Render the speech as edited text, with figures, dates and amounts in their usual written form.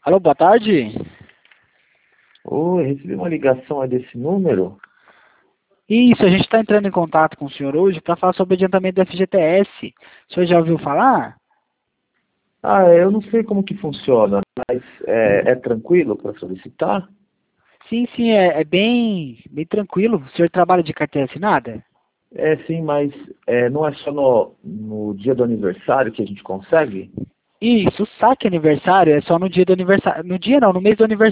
Alô, boa tarde. Oi, recebi uma ligação aí desse número. Isso, a gente está entrando em contato com o senhor hoje para falar sobre o adiantamento do FGTS. O senhor já ouviu falar? Eu não sei como que funciona, mas é tranquilo para solicitar? Sim, sim, é bem tranquilo. O senhor trabalha de carteira assinada? É sim, mas não é só no dia do aniversário que a gente consegue? Isso, o saque aniversário é só no dia do aniversário. No dia não, no mês do aniversário.